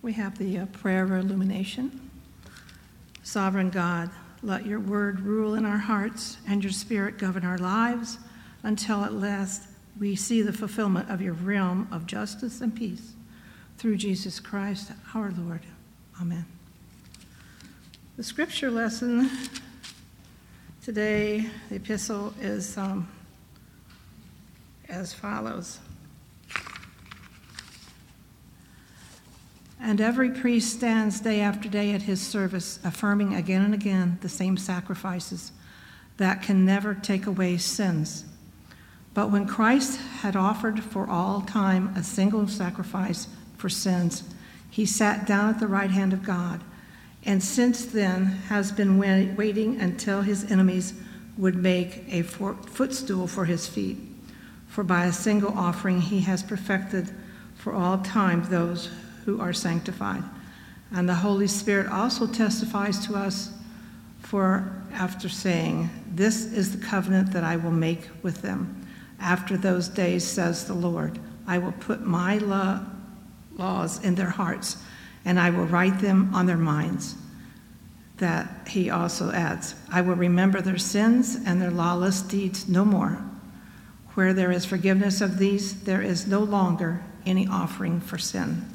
We have the prayer of illumination. Sovereign God, let your word rule in our hearts and your spirit govern our lives until at last we see the fulfillment of your realm of justice and peace. Through Jesus Christ, our Lord. Amen. The scripture lesson today, the epistle, is as follows. And every priest stands day after day at his service, affirming again and again the same sacrifices that can never take away sins. But when Christ had offered for all time a single sacrifice for sins, he sat down at the right hand of God, and since then has been waiting until his enemies would make a footstool for his feet. For by a single offering he has perfected for all time those who are sanctified. And the Holy Spirit also testifies to us, for after saying, "This is the covenant that I will make with them. After those days, says the Lord, I will put my laws in their hearts, and I will write them on their minds." That he also adds, "I will remember their sins and their lawless deeds no more. Where there is forgiveness of these, there is no longer any offering for sin."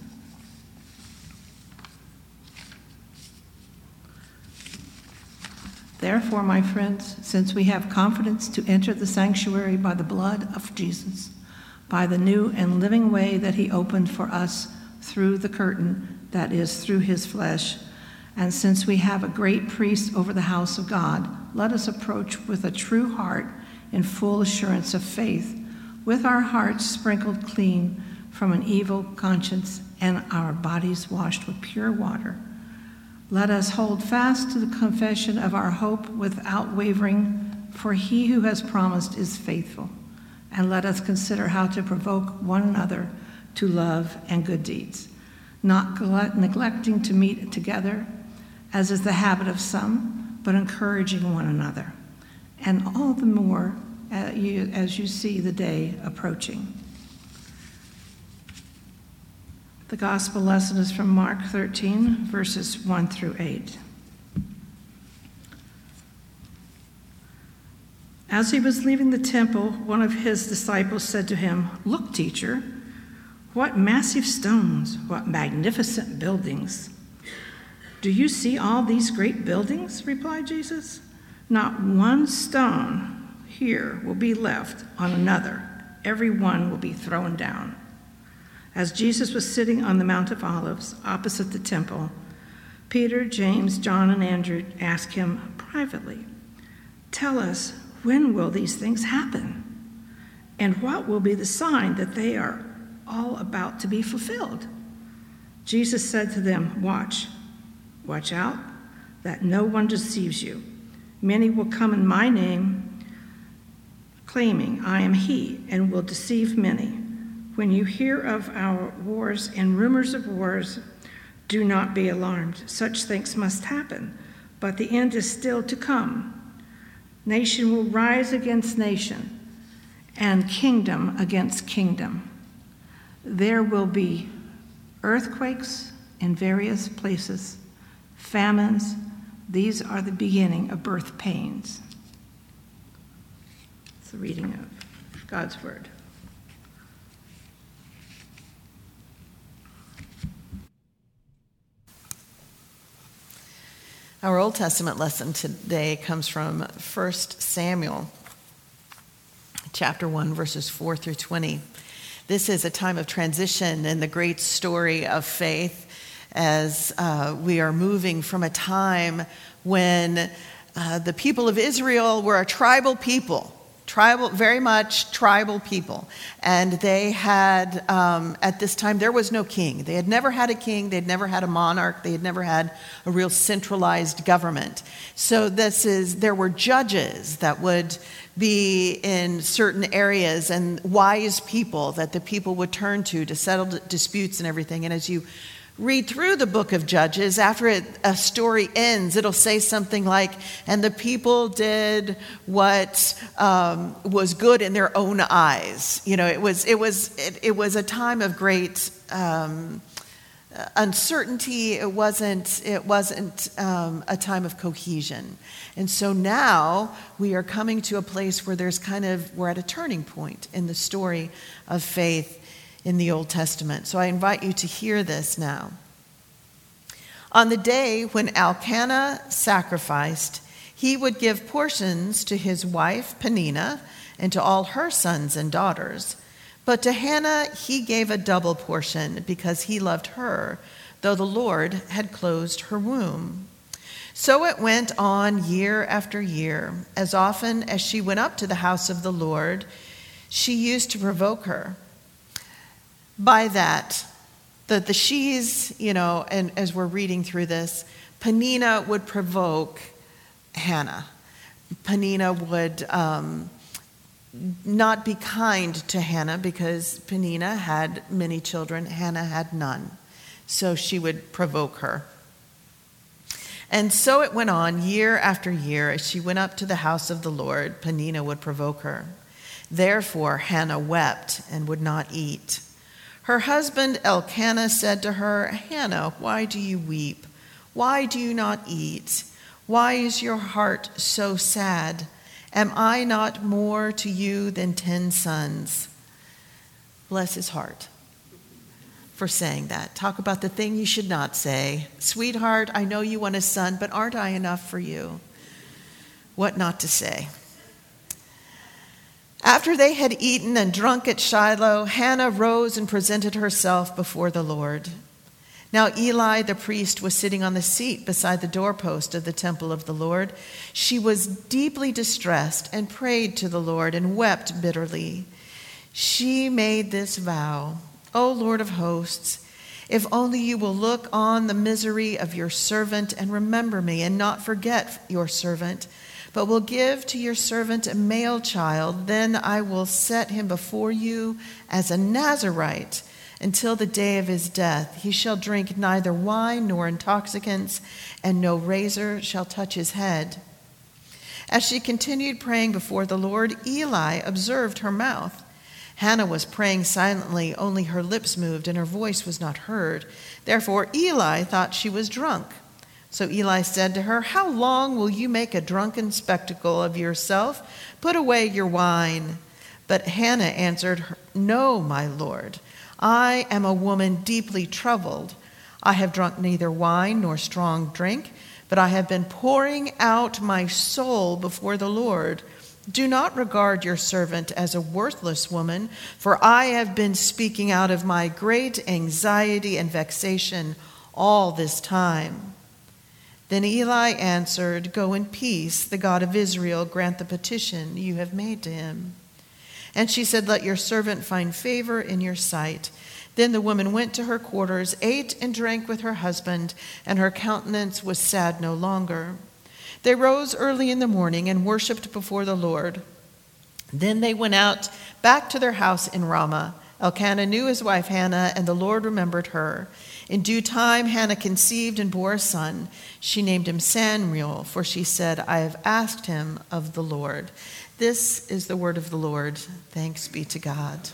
Therefore, my friends, since we have confidence to enter the sanctuary by the blood of Jesus, by the new and living way that he opened for us through the curtain, that is, through his flesh, and since we have a great priest over the house of God, let us approach with a true heart in full assurance of faith, with our hearts sprinkled clean from an evil conscience and our bodies washed with pure water. Let us hold fast to the confession of our hope without wavering, for he who has promised is faithful. And let us consider how to provoke one another to love and good deeds, not neglecting to meet together, as is the habit of some, but encouraging one another, and all the more as you see the day approaching. The gospel lesson is from Mark 13, verses 1 through 8. As he was leaving the temple, one of his disciples said to him, "Look, teacher, what massive stones, what magnificent buildings." "Do you see all these great buildings?" replied Jesus. "Not one stone here will be left on another. Every one will be thrown down." As Jesus was sitting on the Mount of Olives opposite the temple, Peter, James, John, and Andrew asked him privately, "Tell us, when will these things happen? And what will be the sign that they are all about to be fulfilled?" Jesus said to them, Watch out that no one deceives you. Many will come in my name, claiming, 'I am he,' and will deceive many. When you hear of our wars and rumors of wars, do not be alarmed. Such things must happen, but the end is still to come. Nation will rise against nation, and kingdom against kingdom. There will be earthquakes in various places, famines. These are the beginning of birth pains. It's the reading of God's word. Our Old Testament lesson today comes from 1 Samuel, chapter 1, verses 4 through 20. This is a time of transition in the great story of faith as we are moving from a time when the people of Israel were a tribal people. Very much tribal people. And they had, at this time, there was no king. They had never had a king. They'd never had a monarch. They had never had a real centralized government. So there were judges that would be in certain areas and wise people that the people would turn to settle disputes and everything. And as you read through the book of Judges, after a story ends, it'll say something like, "And the people did what was good in their own eyes." You know, it was a time of great uncertainty. It wasn't a time of cohesion. And so now we are coming to a place where we're at a turning point in the story of faith in the Old Testament. So I invite you to hear this now. On the day when Elkanah sacrificed, he would give portions to his wife Peninnah and to all her sons and daughters. But to Hannah he gave a double portion because he loved her, though the Lord had closed her womb. So it went on year after year. As often as she went up to the house of the Lord, she used to provoke her. By that, the she's, and as we're reading through this, Peninnah would provoke Hannah. Peninnah would not be kind to Hannah because Peninnah had many children, Hannah had none. So she would provoke her. And so it went on year after year. As she went up to the house of the Lord, Peninnah would provoke her. Therefore Hannah wept and would not eat. Her husband Elkanah said to her, Hannah, why do you weep? Why do you not eat? Why is your heart so sad? Am I not more to you than 10 sons? Bless his heart for saying that. Talk about the thing you should not say. Sweetheart, I know you want a son, but aren't I enough for you? What not to say. After they had eaten and drunk at Shiloh, Hannah rose and presented herself before the Lord. Now Eli the priest was sitting on the seat beside the doorpost of the temple of the Lord. She was deeply distressed and prayed to the Lord and wept bitterly. She made this vow, O Lord of hosts, if only you will look on the misery of your servant and remember me and not forget your servant, but will give to your servant a male child, then I will set him before you as a Nazirite until the day of his death. He shall drink neither wine nor intoxicants, and no razor shall touch his head. As she continued praying before the Lord, Eli observed her mouth. Hannah was praying silently, only her lips moved and her voice was not heard. Therefore Eli thought she was drunk. So Eli said to her, How long will you make a drunken spectacle of yourself? Put away your wine. But Hannah answered, No, my Lord. I am a woman deeply troubled. I have drunk neither wine nor strong drink, but I have been pouring out my soul before the Lord. Do not regard your servant as a worthless woman, for I have been speaking out of my great anxiety and vexation all this time. Then Eli answered, Go in peace. The God of Israel grant the petition you have made to him. And she said, Let your servant find favor in your sight. Then the woman went to her quarters, ate and drank with her husband, and her countenance was sad no longer. They rose early in the morning and worshipped before the Lord. Then they went out back to their house in Ramah. Elkanah knew his wife Hannah, and the Lord remembered her. In due time, Hannah conceived and bore a son. She named him Samuel, for she said, I have asked him of the Lord. This is the word of the Lord. Thanks be to God.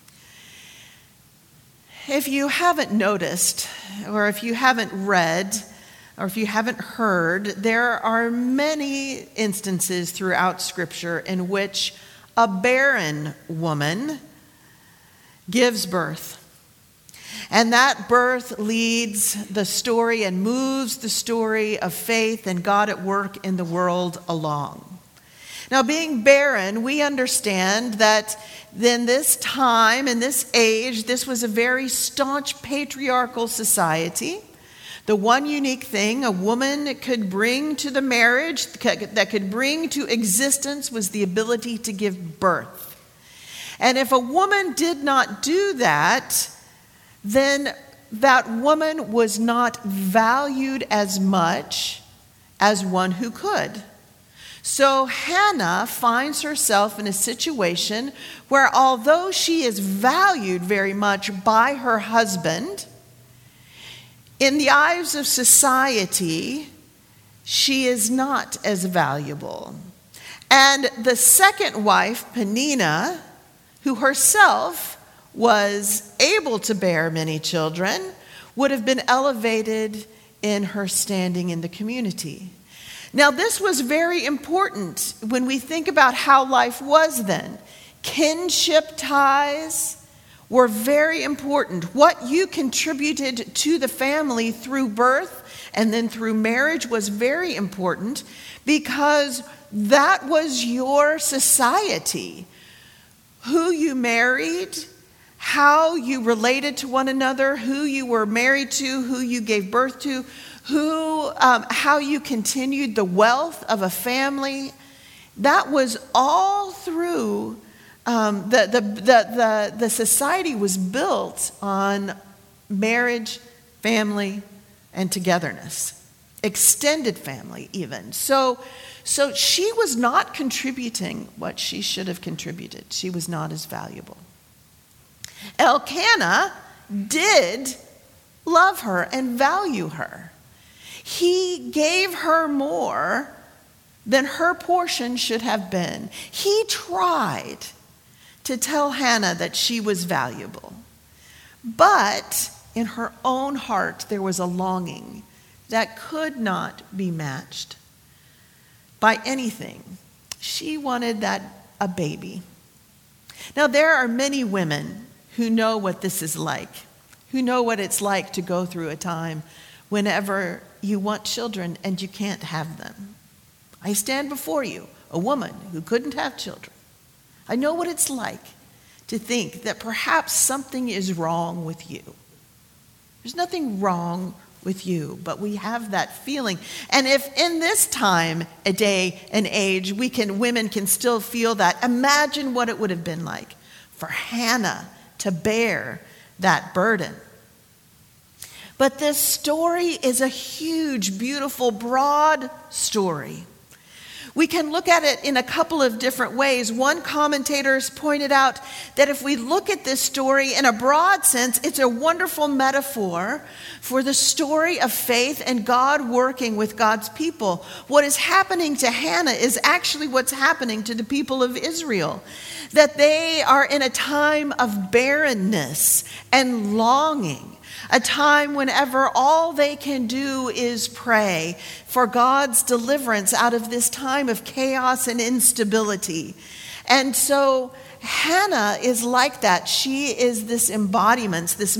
If you haven't noticed, or if you haven't read, or if you haven't heard, there are many instances throughout Scripture in which a barren woman gives birth. And that birth leads the story and moves the story of faith and God at work in the world along. Now, being barren, we understand that in this time, in this age, this was a very staunch patriarchal society. The one unique thing a woman could bring to the marriage, that could bring to existence, was the ability to give birth. And if a woman did not do that, then that woman was not valued as much as one who could. So Hannah finds herself in a situation where, although she is valued very much by her husband, in the eyes of society, she is not as valuable. And the second wife, Peninnah, who herself was able to bear many children, would have been elevated in her standing in the community. Now, this was very important when we think about how life was then. Kinship ties were very important. What you contributed to the family through birth and then through marriage was very important because that was your society. Who you married, how you related to one another, who you were married to, who you gave birth to, how you continued the wealth of a family. That was all through the society was built on marriage, family, and togetherness. Extended family, even. So she was not contributing what she should have contributed. She was not as valuable. Elkanah did love her and value her. He gave her more than her portion should have been. He tried to tell Hannah that she was valuable. But in her own heart, there was a longing that could not be matched by anything. She wanted a baby. Now, there are many women who know what this is like, who know what it's like to go through a time whenever you want children and you can't have them. I stand before you, a woman who couldn't have children. I know what it's like to think that perhaps something is wrong with you. There's nothing wrong with you, but we have that feeling. And if in this time, a day, an age, women can still feel that, imagine what it would have been like for Hannah to bear that burden. But this story is a huge, beautiful, broad story. We can look at it in a couple of different ways. One commentator has pointed out that if we look at this story in a broad sense, it's a wonderful metaphor for the story of faith and God working with God's people. What is happening to Hannah is actually what's happening to the people of Israel, that they are in a time of barrenness and longing. A time whenever all they can do is pray for God's deliverance out of this time of chaos and instability. And so Hannah is like that. She is this embodiment, this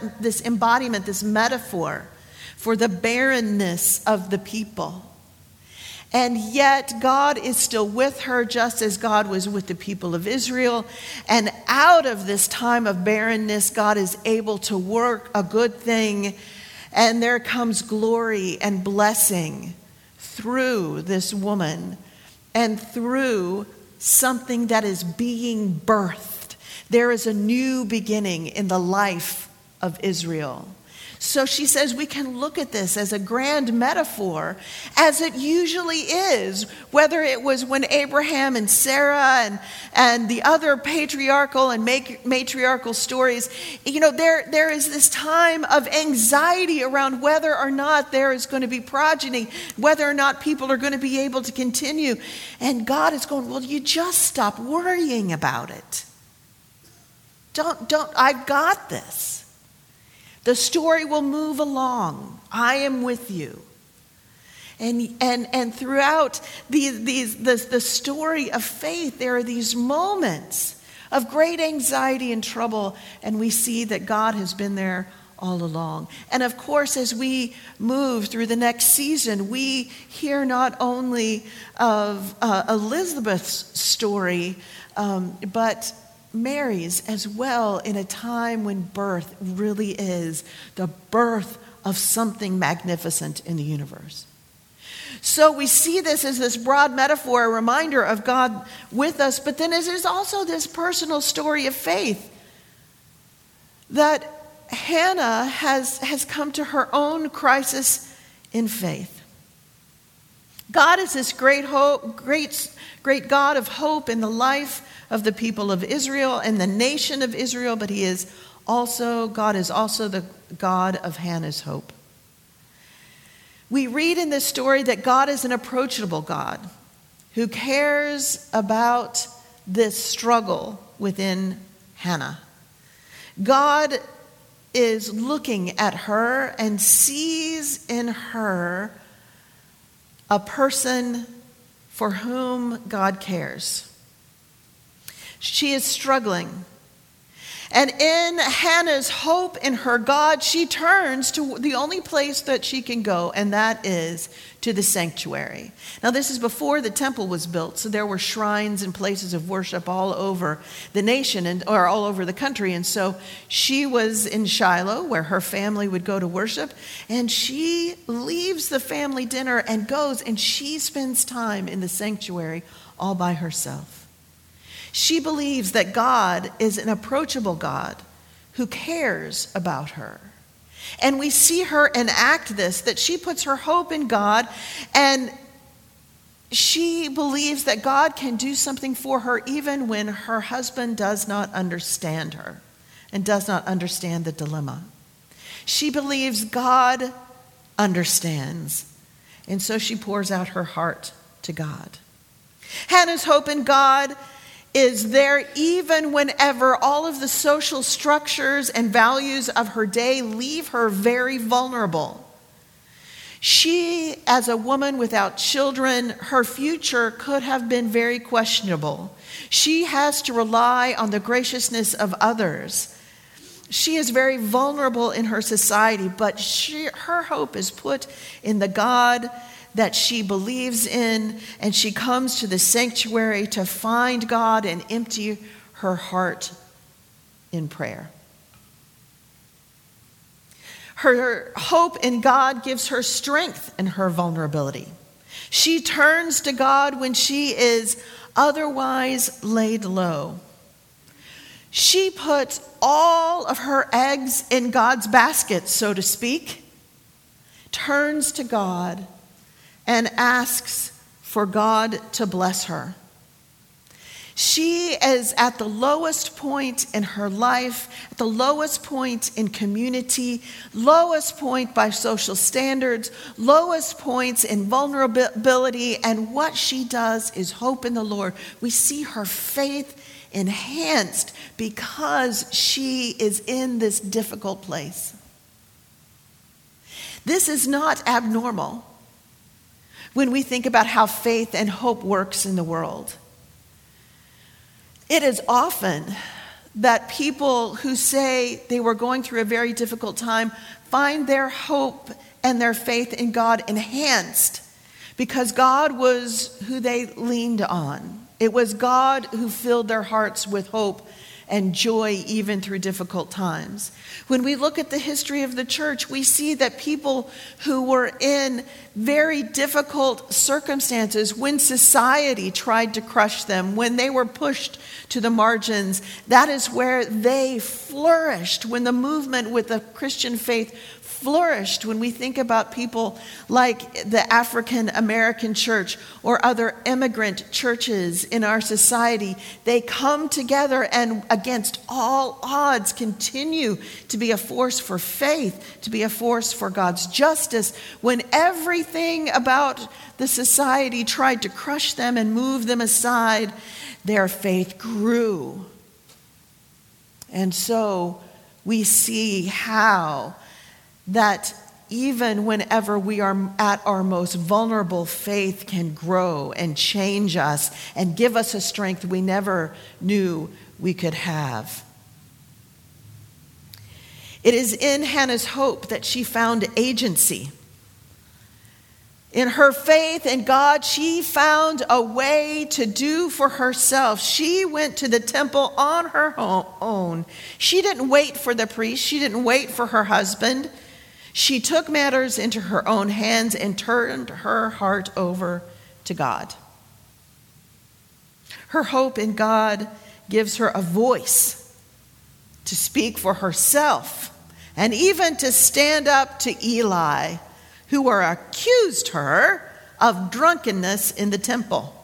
metaphor for the barrenness of the people. And yet God is still with her, just as God was with the people of Israel. And out of this time of barrenness, God is able to work a good thing. And there comes glory and blessing through this woman and through something that is being birthed. There is a new beginning in the life of Israel. So she says we can look at this as a grand metaphor, as it usually is, whether it was when Abraham and Sarah and the other patriarchal and matriarchal stories, there is this time of anxiety around whether or not there is going to be progeny, whether or not people are going to be able to continue. And God is going, well, you just stop worrying about it. I've got this. The story will move along. I am with you. And throughout the story of faith, there are these moments of great anxiety and trouble, and we see that God has been there all along. And of course, as we move through the next season, we hear not only of Elizabeth's story, but Mary's as well, in a time when birth really is the birth of something magnificent in the universe. So we see this as this broad metaphor, a reminder of God with us, but then there's also this personal story of faith that Hannah has come to her own crisis in faith. God is this great God of hope in the life of the people of Israel and the nation of Israel, but God is also the God of Hannah's hope. We read in this story that God is an approachable God who cares about this struggle within Hannah. God is looking at her and sees in her a person for whom God cares. She is struggling. And in Hannah's hope in her God, she turns to the only place that she can go, and that is to the sanctuary. Now, this is before the temple was built, so there were shrines and places of worship all over the nation or all over the country. And so she was in Shiloh, where her family would go to worship, and she leaves the family dinner and goes, and she spends time in the sanctuary all by herself. She believes that God is an approachable God who cares about her. And we see her enact this, that she puts her hope in God, and she believes that God can do something for her even when her husband does not understand her and does not understand the dilemma. She believes God understands, and so she pours out her heart to God. Hannah's hope in God is there even whenever all of the social structures and values of her day leave her very vulnerable. She, as a woman without children, her future could have been very questionable. She has to rely on the graciousness of others. She is very vulnerable in her society, but her hope is put in the God that she believes in, and she comes to the sanctuary to find God and empty her heart in prayer. Her hope in God gives her strength in her vulnerability. She turns to God when she is otherwise laid low. She puts all of her eggs in God's basket, so to speak, turns to God and asks for God to bless her. She is at the lowest point in her life, at the lowest point in community, lowest point by social standards, lowest points in vulnerability, and what she does is hope in the Lord. We see her faith enhanced because she is in this difficult place. This is not abnormal when we think about how faith and hope works in the world. It is often that people who say they were going through a very difficult time find their hope and their faith in God enhanced because God was who they leaned on. It was God who filled their hearts with hope and joy even through difficult times. When we look at the history of the church, we see that people who were in very difficult circumstances, when society tried to crush them, when they were pushed to the margins, that is where they flourished. When the movement with the Christian faith flourished, when we think about people like the African American church or other immigrant churches in our society, they come together and against all odds continue to be a force for faith, to be a force for God's justice. When everything about the society tried to crush them and move them aside, their faith grew. And so we see how that even whenever we are at our most vulnerable, faith can grow and change us and give us a strength we never knew we could have. It is in Hannah's hope that she found agency. In her faith in God, she found a way to do for herself. She went to the temple on her own. She didn't wait for the priest. She didn't wait for her husband. She took matters into her own hands and turned her heart over to God. Her hope in God gives her a voice to speak for herself and even to stand up to Eli, who accused her of drunkenness in the temple.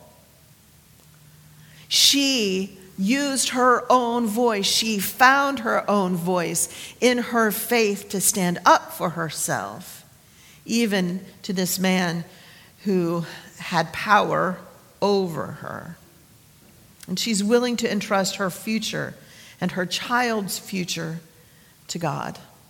She used her own voice. She found her own voice in her faith to stand up for herself, even to this man who had power over her. And she's willing to entrust her future and her child's future to God.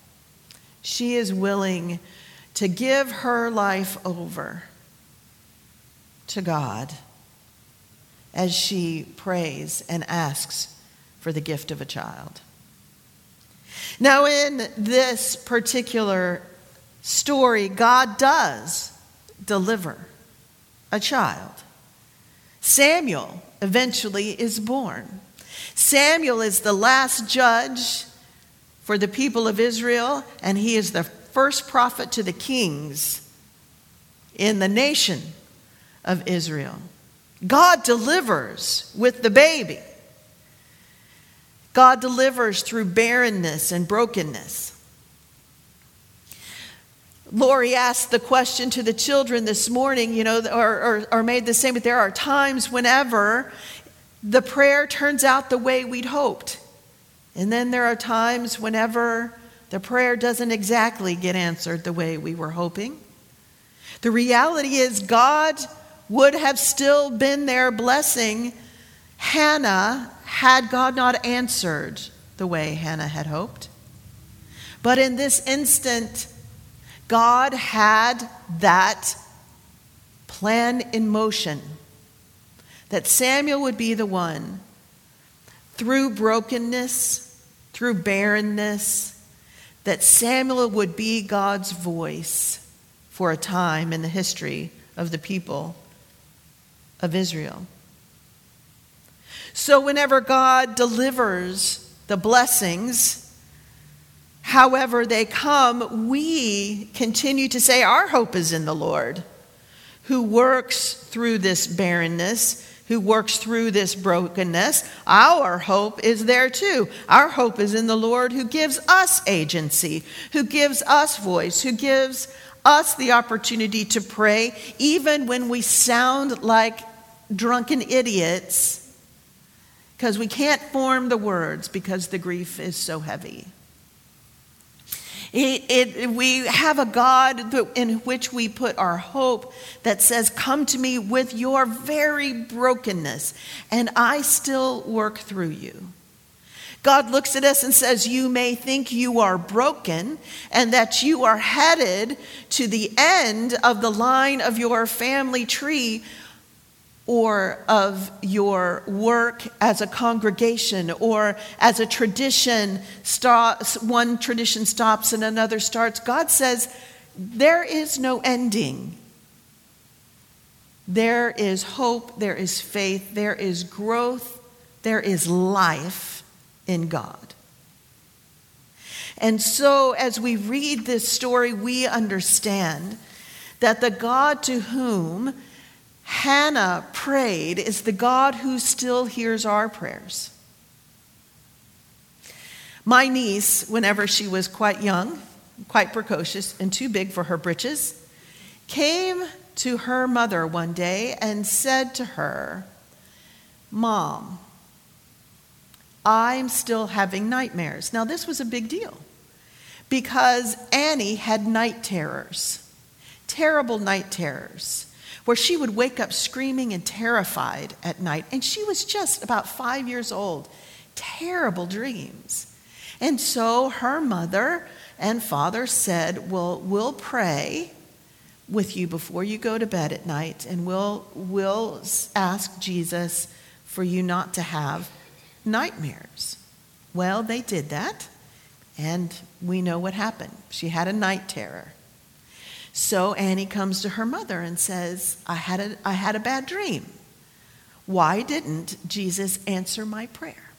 She is willing to give her life over to God as she prays and asks for the gift of a child. Now, in this particular story, God does deliver a child. Samuel eventually is born. Samuel is the last judge for the people of Israel, and he is the first prophet to the kings in the nation of Israel. God delivers with the baby. God delivers through barrenness and brokenness. Lori asked the question to the children this morning, or made the same, but there are times whenever the prayer turns out the way we'd hoped. And then there are times whenever the prayer doesn't exactly get answered the way we were hoping. The reality is God would have still been there blessing Hannah had God not answered the way Hannah had hoped. But in this instant, God had that plan in motion, that Samuel would be the one, through brokenness, through barrenness, that Samuel would be God's voice for a time in the history of the people of Israel. So whenever God delivers the blessings, however they come, we continue to say our hope is in the Lord, who works through this barrenness, who works through this brokenness. Our hope is there too. Our hope is in the Lord, who gives us agency, who gives us voice, who gives us the opportunity to pray, even when we sound like drunken idiots, because we can't form the words because the grief is so heavy. We have a God in which we put our hope that says, come to me with your very brokenness, and I still work through you. God looks at us and says, you may think you are broken and that you are headed to the end of the line of your family tree, or of your work as a congregation, or as a tradition, one tradition stops and another starts. God says, there is no ending. There is hope, there is faith, there is growth, there is life in God. And so as we read this story, we understand that the God to whom Hannah prayed is the God who still hears our prayers. My niece, whenever she was quite young, quite precocious, and too big for her britches, came to her mother one day and said to her, Mom, I'm still having nightmares. Now, this was a big deal because Annie had night terrors, terrible night terrors, where she would wake up screaming and terrified at night. And she was just about 5 years old. Terrible dreams. And so her mother and father said, well, we'll pray with you before you go to bed at night, and we'll ask Jesus for you not to have nightmares. Well, they did that, and we know what happened. She had a night terror. So Annie comes to her mother and says, I had a bad dream. Why didn't Jesus answer my prayer?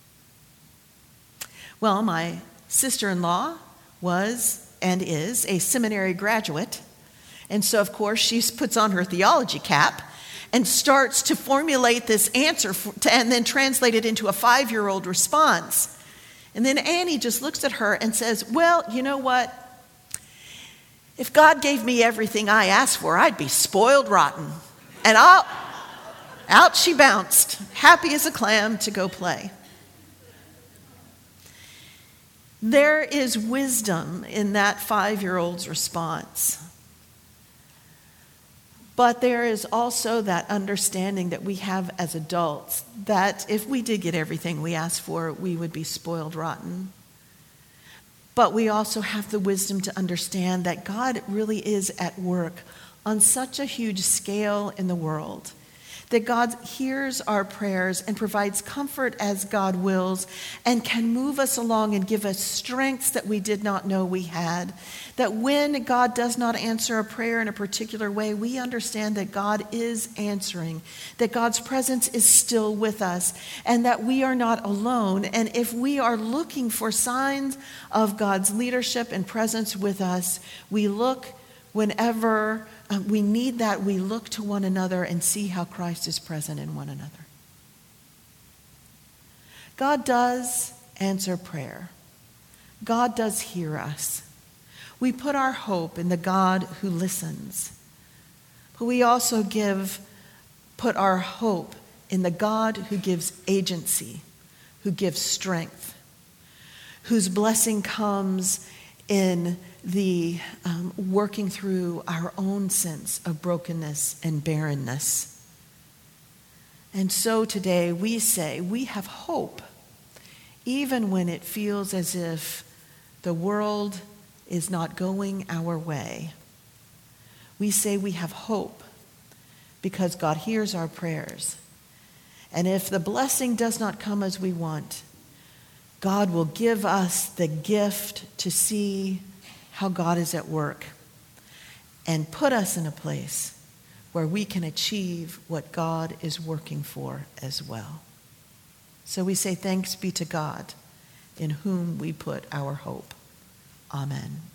Well, my sister-in-law was and is a seminary graduate. And so, of course, she puts on her theology cap and starts to formulate this answer and then translate it into a 5-year-old response. And then Annie just looks at her and says, well, you know what? If God gave me everything I asked for, I'd be spoiled rotten. And out she bounced, happy as a clam to go play. There is wisdom in that 5-year-old's response. But there is also that understanding that we have as adults, that if we did get everything we asked for, we would be spoiled rotten. But we also have the wisdom to understand that God really is at work on such a huge scale in the world, that God hears our prayers and provides comfort as God wills and can move us along and give us strengths that we did not know we had. That when God does not answer a prayer in a particular way, we understand that God is answering, that God's presence is still with us, and that we are not alone. And if we are looking for signs of God's leadership and presence with us, we look whenever we need that, we look to one another and see how Christ is present in one another. God does answer prayer. God does hear us. We put our hope in the God who listens. But we also put our hope in the God who gives agency, who gives strength, whose blessing comes in the working through our own sense of brokenness and barrenness. And so today we say we have hope, even when it feels as if the world is not going our way. We say we have hope because God hears our prayers. And if the blessing does not come as we want, God will give us the gift to see how God is at work and put us in a place where we can achieve what God is working for as well. So we say thanks be to God in whom we put our hope. Amen.